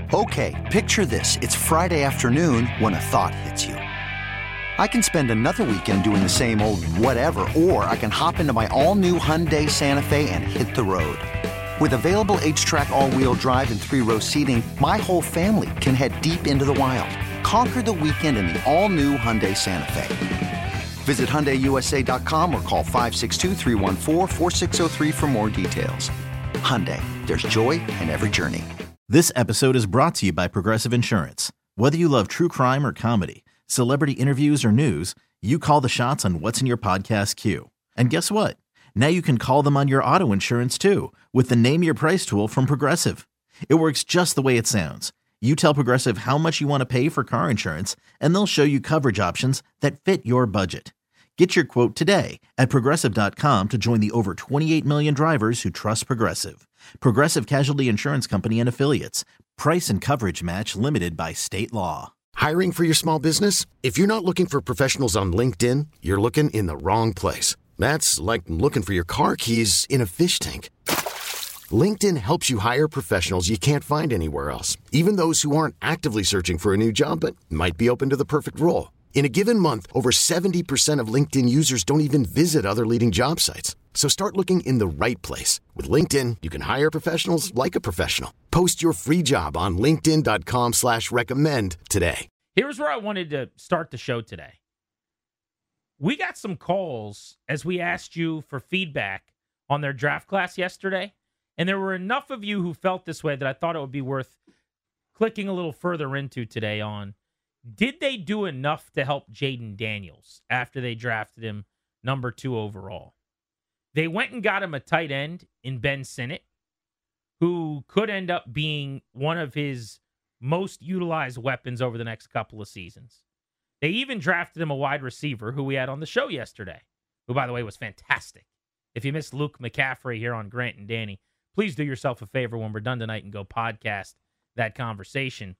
Okay, picture this. It's Friday afternoon when a thought hits you. I can spend another weekend doing the same old whatever, or I can hop into my all-new Hyundai Santa Fe and hit the road. With available H-Track all-wheel drive and 3-row seating, my whole family can head deep into the wild. Conquer the weekend in the all-new Hyundai Santa Fe. Visit HyundaiUSA.com or call 562-314-4603 for more details. Hyundai, there's joy in every journey. This episode is brought to you by Progressive Insurance. Whether you love true crime or comedy, celebrity interviews or news, you call the shots on what's in your podcast queue. And guess what? Now you can call them on your auto insurance too with the Name Your Price tool from Progressive. It works just the way it sounds. You tell Progressive how much you want to pay for car insurance, and they'll show you coverage options that fit your budget. Get your quote today at Progressive.com to join the over 28 million drivers who trust Progressive. Progressive Casualty Insurance Company and Affiliates. Price and coverage match limited by state law. Hiring for your small business? If you're not looking for professionals on LinkedIn, you're looking in the wrong place. That's like looking for your car keys in a fish tank. LinkedIn helps you hire professionals you can't find anywhere else, even those who aren't actively searching for a new job but might be open to the perfect role. In a given month, over 70% of LinkedIn users don't even visit other leading job sites. So start looking in the right place. With LinkedIn, you can hire professionals like a professional. Post your free job on linkedin.com/recommend today. Here's where I wanted to start the show today. We got some calls as we asked you for feedback on their draft class yesterday, and there were enough of you who felt this way that I thought it would be worth clicking a little further into today on, did they do enough to help Jaden Daniels after they drafted him number 2 overall? They went and got him a tight end in Ben Sinnott, who could end up being one of his most utilized weapons over the next couple of seasons. They even drafted him a wide receiver who we had on the show yesterday, who, by the way, was fantastic. If you missed Luke McCaffrey here on Grant and Danny, please do yourself a favor when we're done tonight and go podcast that conversation.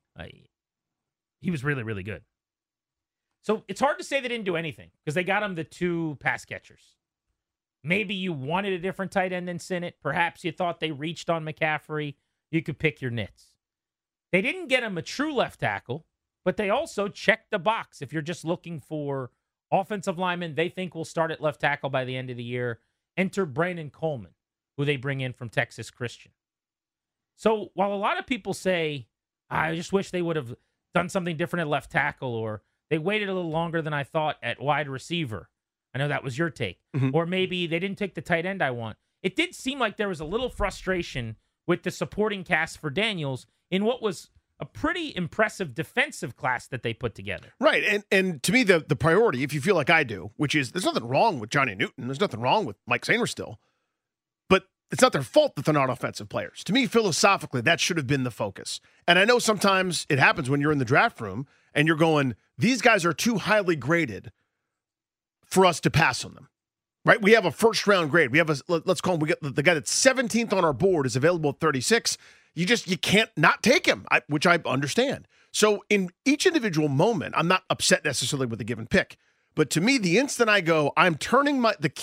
He was really, really good. So it's hard to say they didn't do anything because they got him the 2 pass catchers. Maybe you wanted a different tight end than Sinnott. Perhaps you thought they reached on McCaffrey. You could pick your nits. They didn't get him a true left tackle, but they also checked the box. If you're just looking for offensive linemen they think will start at left tackle by the end of the year, enter Brandon Coleman, who they bring in from Texas Christian. So while a lot of people say, I just wish they would have done something different at left tackle, or they waited a little longer than I thought at wide receiver. I know that was your take. Mm-hmm. Or maybe they didn't take the tight end I want. It did seem like there was a little frustration with the supporting cast for Daniels in what was a pretty impressive defensive class that they put together. Right. And to me, the priority, if you feel like I do, which is there's nothing wrong with Johnny Newton. There's nothing wrong with Mike Sainristil. But it's not their fault that they're not offensive players. To me, philosophically, that should have been the focus. And I know sometimes it happens when you're in the draft room and you're going, these guys are too highly graded for us to pass on them, right? We have a first-round grade. We have let's call him, we get the guy that's 17th on our board is available at 36. You can't not take him, which I understand. So in each individual moment, I'm not upset necessarily with a given pick. But to me, the instant I go, I'm turning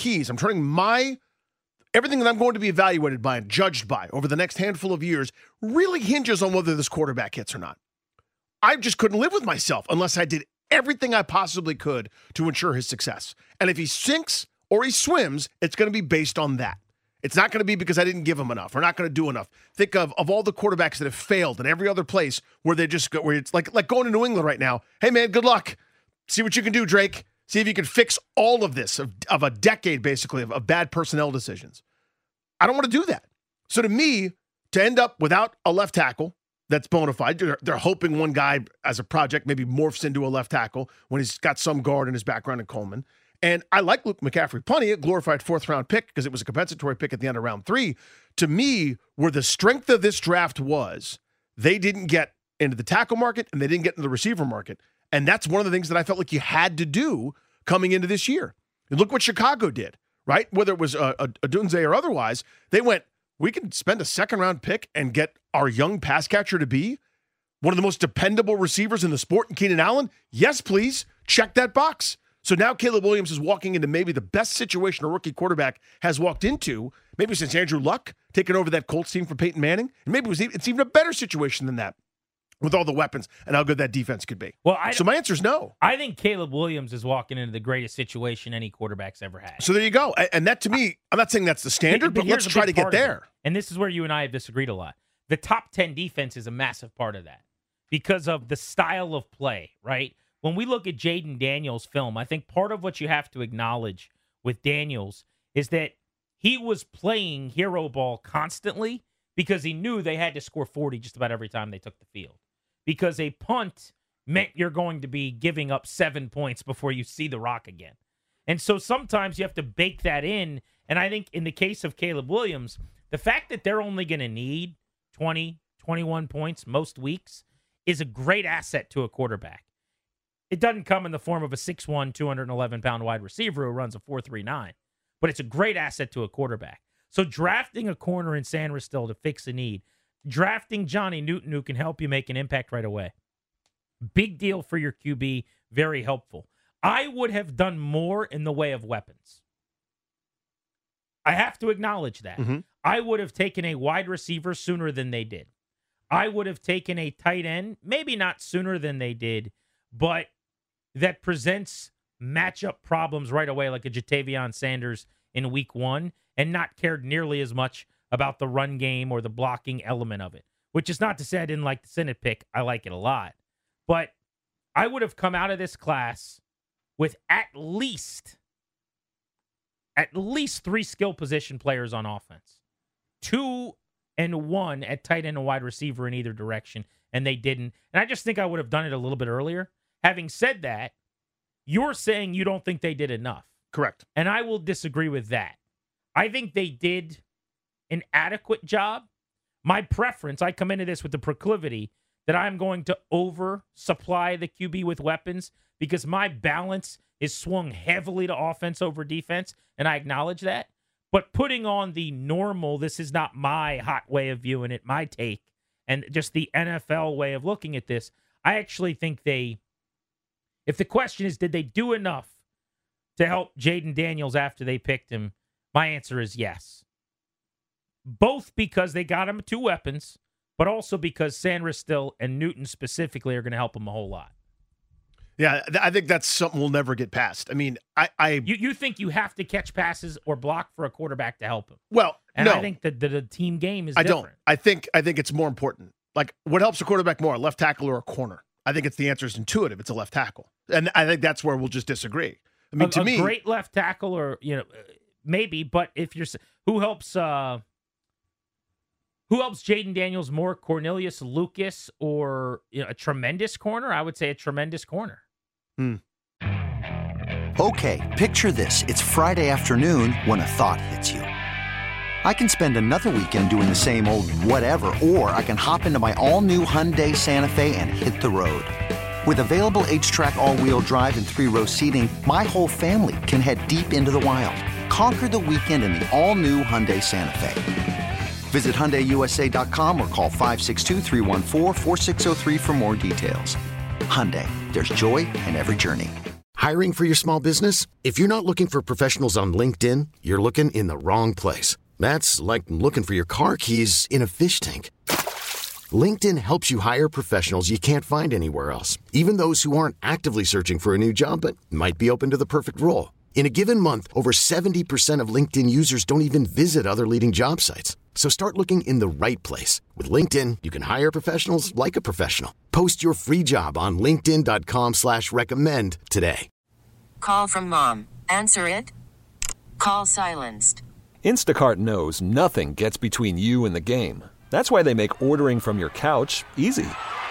everything that I'm going to be evaluated by and judged by over the next handful of years really hinges on whether this quarterback hits or not. I just couldn't live with myself unless I did everything I possibly could to ensure his success. And if he sinks or he swims, it's going to be based on that. It's not going to be because I didn't give him enough or not going to do enough. Think of all the quarterbacks that have failed in every other place where they just go, where it's like going to New England right now. Hey, man, good luck. See what you can do, Drake. See if you can fix all of this, of a decade, basically, of bad personnel decisions. I don't want to do that. So to me, to end up without a left tackle that's bona fide, they're hoping one guy as a project maybe morphs into a left tackle when he's got some guard in his background in Coleman. And I like Luke McCaffrey plenty, a glorified 4th-round pick because it was a compensatory pick at the end of round 3. To me, where the strength of this draft was, they didn't get into the tackle market and they didn't get into the receiver market. And that's one of the things that I felt like you had to do coming into this year. And look what Chicago did, right? Whether it was a Dunze or otherwise, they went, we can spend a 2nd-round pick and get our young pass catcher to be one of the most dependable receivers in the sport in Keenan Allen. Yes, please. Check that box. So now Caleb Williams is walking into maybe the best situation a rookie quarterback has walked into, maybe since Andrew Luck taking over that Colts team from Peyton Manning. And maybe it's even a better situation than that with all the weapons and how good that defense could be. Well, so my answer is no. I think Caleb Williams is walking into the greatest situation any quarterback's ever had. So there you go. And that, to me, I'm not saying that's the standard, but let's try to get there. And this is where you and I have disagreed a lot. The top 10 defense is a massive part of that because of the style of play, right? When we look at Jaden Daniels' film, I think part of what you have to acknowledge with Daniels is that he was playing hero ball constantly because he knew they had to score 40 just about every time they took the field. Because a punt meant you're going to be giving up 7 points before you see the rock again. And so sometimes you have to bake that in. And I think in the case of Caleb Williams, the fact that they're only going to need 20, 21 points most weeks is a great asset to a quarterback. It doesn't come in the form of a 6'1", 211-pound wide receiver who runs a 4.39, but it's a great asset to a quarterback. So drafting a corner in San Ristil to fix a need, drafting Johnny Newton who can help you make an impact right away, big deal for your QB, very helpful. I would have done more in the way of weapons. I have to acknowledge that. Mm-hmm. I would have taken a wide receiver sooner than they did. I would have taken a tight end, maybe not sooner than they did, but that presents matchup problems right away, like a Jatavion Sanders in week 1, and not cared nearly as much about the run game or the blocking element of it, which is not to say I didn't like the Senate pick. I like it a lot. But I would have come out of this class with at least 3 skill position players on offense. 2 and 1 at tight end and wide receiver in either direction, and they didn't. And I just think I would have done it a little bit earlier. Having said that, you're saying you don't think they did enough. Correct. And I will disagree with that. I think they did an adequate job. My preference, I come into this with the proclivity that I'm going to oversupply the QB with weapons because my balance is swung heavily to offense over defense, and I acknowledge that. But putting on the normal, this is not my hot way of viewing it, my take, and just the NFL way of looking at this, I actually think if the question is, did they do enough to help Jaden Daniels after they picked him, my answer is yes. Both because they got him 2 weapons, but also because San Ristil and Newton specifically are going to help him a whole lot. Yeah, I think that's something we'll never get past. I mean, You think you have to catch passes or block for a quarterback to help him? Well, and no. I think that the team game is different. I think it's more important. Like, what helps a quarterback more, a left tackle or a corner? I think the answer is intuitive. It's a left tackle. And I think that's where we'll just disagree. I mean, to me, great left tackle or, maybe, but if you're who helps Jaden Daniels more, Cornelius Lucas or a tremendous corner? I would say a tremendous corner. Okay, picture this. It's Friday afternoon when a thought hits you. I can spend another weekend doing the same old whatever, or I can hop into my all-new Hyundai Santa Fe and hit the road. With available H-Track all-wheel drive and 3-row seating, my whole family can head deep into the wild. Conquer the weekend in the all-new Hyundai Santa Fe. Visit HyundaiUSA.com or call 562-314-4603 for more details. Hyundai, there's joy in every journey. Hiring for your small business? If you're not looking for professionals on LinkedIn, you're looking in the wrong place. That's like looking for your car keys in a fish tank. LinkedIn helps you hire professionals you can't find anywhere else, even those who aren't actively searching for a new job but might be open to the perfect role. In a given month, over 70% of LinkedIn users don't even visit other leading job sites. So start looking in the right place. With LinkedIn, you can hire professionals like a professional. Post your free job on linkedin.com/recommend today. Call from mom. Answer it. Call silenced. Instacart knows nothing gets between you and the game. That's why they make ordering from your couch easy.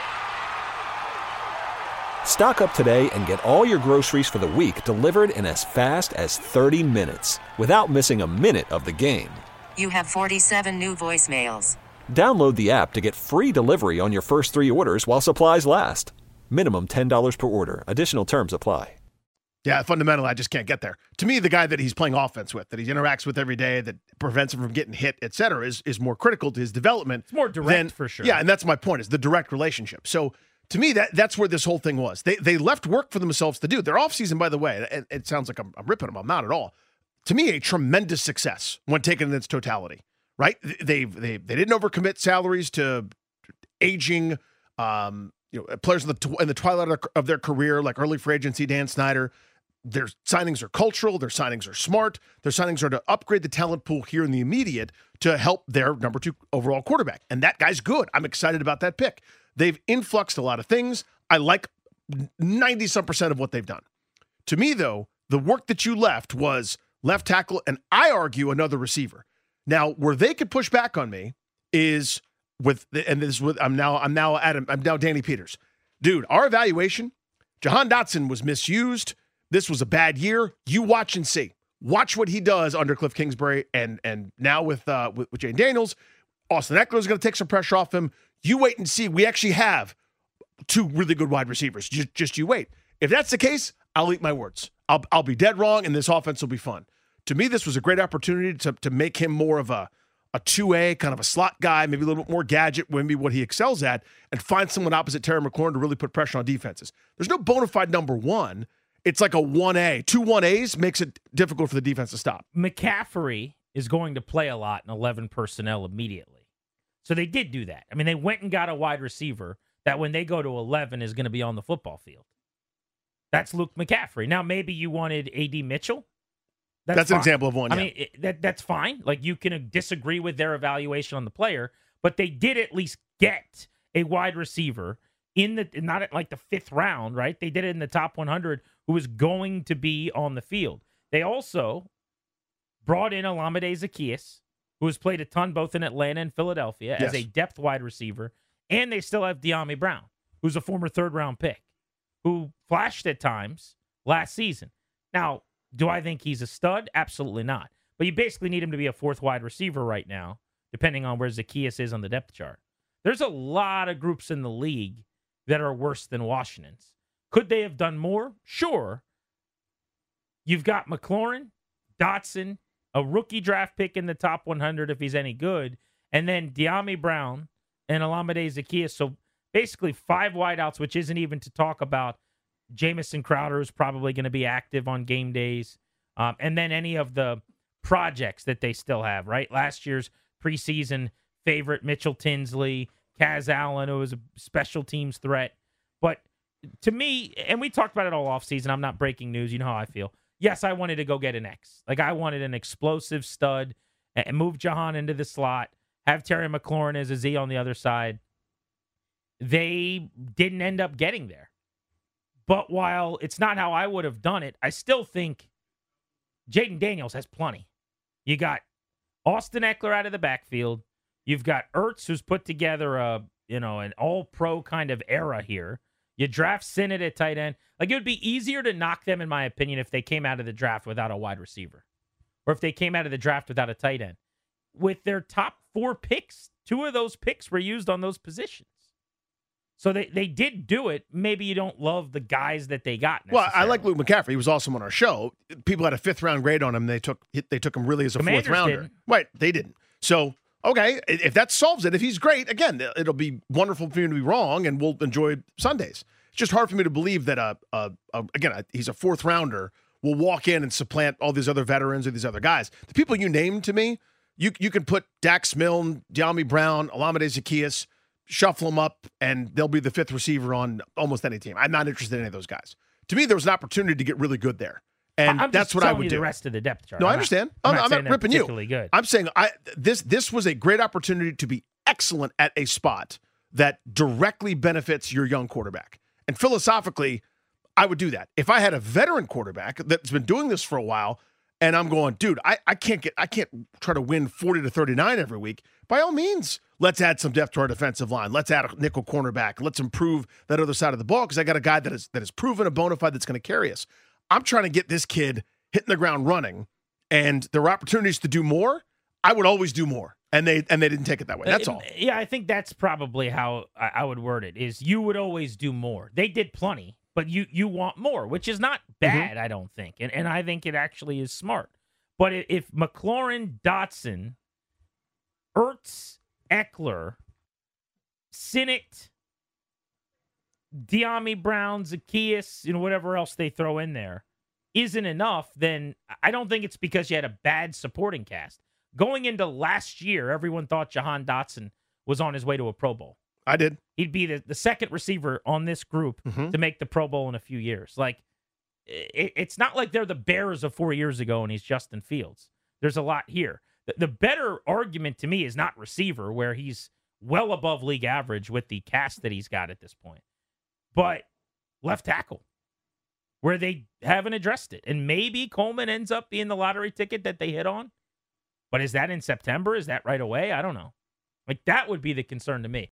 Stock up today and get all your groceries for the week delivered in as fast as 30 minutes without missing a minute of the game. You have 47 new voicemails. Download the app to get free delivery on your first 3 orders while supplies last. Minimum $10 per order. Additional terms apply. Yeah, fundamentally, I just can't get there. To me, the guy that he's playing offense with, that he interacts with every day, that prevents him from getting hit, et cetera, is more critical to his development. It's more direct for sure. Yeah, and that's my point, is the direct relationship. So To me, that's where this whole thing was. They left work for themselves to do. Their offseason, by the way, and it sounds like I'm ripping them. I'm not at all. To me, a tremendous success when taken in its totality, right? They didn't overcommit salaries to aging players in the twilight of their career, like early free agency, Dan Snyder. Their signings are cultural. Their signings are smart. Their signings are to upgrade the talent pool here in the immediate to help their number 2 overall quarterback. And that guy's good. I'm excited about that pick. They've influxed a lot of things. I like 90-some% of what they've done. To me, though, the work that you left was left tackle, and I argue another receiver. Now, where they could push back on me is I'm now Danny Peters. Dude, our evaluation, Jahan Dotson was misused. This was a bad year. You watch and see. Watch what he does under Cliff Kingsbury, and now with Jane Daniels. Austin Eckler is going to take some pressure off him. You wait and see. We actually have 2 really good wide receivers. Just you wait. If that's the case, I'll eat my words. I'll be dead wrong, and this offense will be fun. To me, this was a great opportunity to make him more of a 2A, kind of a slot guy, maybe a little bit more gadget, maybe what he excels at, and find someone opposite Terry McLaurin to really put pressure on defenses. There's no bona fide number 1. It's like a 1A. 2 1As makes it difficult for the defense to stop. McCaffrey is going to play a lot in 11 personnel immediately. So they did do that. I mean, they went and got a wide receiver that when they go to 11 is going to be on the football field. That's Luke McCaffrey. Now, maybe you wanted A.D. Mitchell. That's an example of one, yeah. I mean, that's fine. Like, you can disagree with their evaluation on the player, but they did at least get a wide receiver not at like the 5th round, right? They did it in the top 100 who was going to be on the field. They also brought in Olamide Zaccheaus, who has played a ton both in Atlanta and Philadelphia as a depth wide receiver, and they still have De'Ami Brown, who's a former 3rd-round pick, who flashed at times last season. Now, do I think he's a stud? Absolutely not. But you basically need him to be a 4th wide receiver right now, depending on where Zaccheaus is on the depth chart. There's a lot of groups in the league that are worse than Washington's. Could they have done more? Sure. You've got McLaurin, Dotson, a rookie draft pick in the top 100 if he's any good, and then De'Ami Brown and Olamide Zaccheaus. So basically 5 wideouts, which isn't even to talk about Jamison Crowder, who's probably going to be active on game days, and then any of the projects that they still have, right? Last year's preseason favorite, Mitchell Tinsley, Kaz Allen, who was a special teams threat. But to me, and we talked about it all offseason, I'm not breaking news, you know how I feel. Yes, I wanted to go get an X. Like, I wanted an explosive stud and move Jahan into the slot, have Terry McLaurin as a Z on the other side. They didn't end up getting there. But while it's not how I would have done it, I still think Jaden Daniels has plenty. You got Austin Eckler out of the backfield. You've got Ertz, who's put together an all-pro kind of era here. You draft Sinnott at tight end. Like, it would be easier to knock them, in my opinion, if they came out of the draft without a wide receiver. Or if they came out of the draft without a tight end. With their top 4 picks, 2 of those picks were used on those positions. So they did do it. Maybe you don't love the guys that they got. Well, I like Luke McCaffrey. He was awesome on our show. People had a 5th-round grade on him. They took him really as a 4th-rounder. Right, they didn't. So, okay, if that solves it, if he's great, again, it'll be wonderful for him to be wrong, and we'll enjoy Sundays. It's just hard for me to believe that, he's a 4th-rounder, will walk in and supplant all these other veterans or these other guys. The people you named to me, you can put Dax Milne, De'Ami Brown, Olamide Zaccheaus, shuffle them up, and they'll be the 5th receiver on almost any team. I'm not interested in any of those guys. To me, there was an opportunity to get really good there. And that's what I would do. The rest of the depth chart. No, I understand. I'm not ripping you. Good. I'm saying this was a great opportunity to be excellent at a spot that directly benefits your young quarterback. And philosophically, I would do that. If I had a veteran quarterback that's been doing this for a while, and I'm going, dude, I can't try to win 40-39 every week. By all means, let's add some depth to our defensive line. Let's add a nickel cornerback. Let's improve that other side of the ball because I got a guy that is proven a bona fide that's going to carry us. I'm trying to get this kid hitting the ground running, and there were opportunities to do more. I would always do more, and they didn't take it that way. That's all. Yeah, I think that's probably how I would word it, is you would always do more. They did plenty, but you want more, which is not bad, I don't think. And I think it actually is smart. But if McLaurin, Dotson, Ertz, Eckler, Sinnott, De'Ami Brown, Zacchaeus, whatever else they throw in there isn't enough, then I don't think it's because you had a bad supporting cast. Going into last year, everyone thought Jahan Dotson was on his way to a Pro Bowl. I did. He'd be the second receiver on this group to make the Pro Bowl in a few years. Like, it's not like they're the Bears of 4 years ago and he's Justin Fields. There's a lot here. The better argument to me is not receiver, where he's well above league average with the cast that he's got at this point, but left tackle, where they haven't addressed it. And maybe Coleman ends up being the lottery ticket that they hit on. But is that in September? Is that right away? I don't know. Like, that would be the concern to me.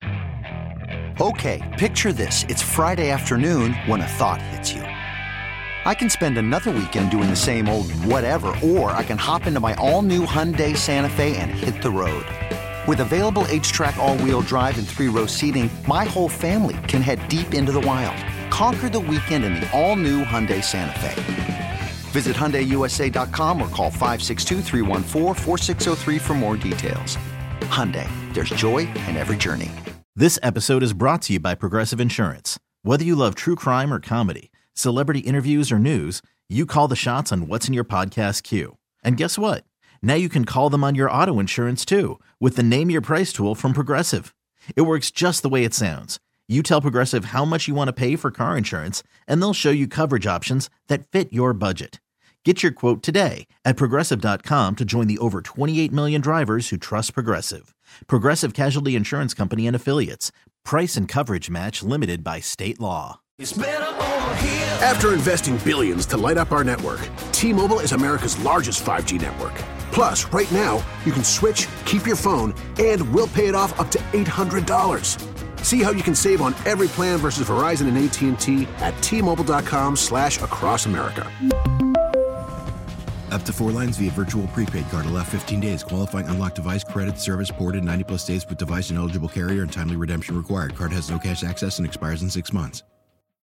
Okay, picture this. It's Friday afternoon when a thought hits you. I can spend another weekend doing the same old whatever, or I can hop into my all-new Hyundai Santa Fe and hit the road. With available H-Track all-wheel drive and 3-row seating, my whole family can head deep into the wild. Conquer the weekend in the all-new Hyundai Santa Fe. Visit HyundaiUSA.com or call 562-314-4603 for more details. Hyundai, there's joy in every journey. This episode is brought to you by Progressive Insurance. Whether you love true crime or comedy, celebrity interviews or news, you call the shots on what's in your podcast queue. And guess what? Now you can call them on your auto insurance too with the Name Your Price tool from Progressive. It works just the way it sounds. You tell Progressive how much you want to pay for car insurance, and they'll show you coverage options that fit your budget. Get your quote today at Progressive.com to join the over 28 million drivers who trust Progressive. Progressive Casualty Insurance Company and Affiliates. Price and coverage match limited by state law. After investing billions to light up our network, T-Mobile is America's largest 5G network. Plus, right now, you can switch, keep your phone, and we'll pay it off up to $800. See how you can save on every plan versus Verizon and AT&T at T-Mobile.com/across America. Up to 4 lines via virtual prepaid card. Allow 15 days. Qualifying unlocked device credit service ported 90 plus days with device and eligible carrier and timely redemption required. Card has no cash access and expires in 6 months.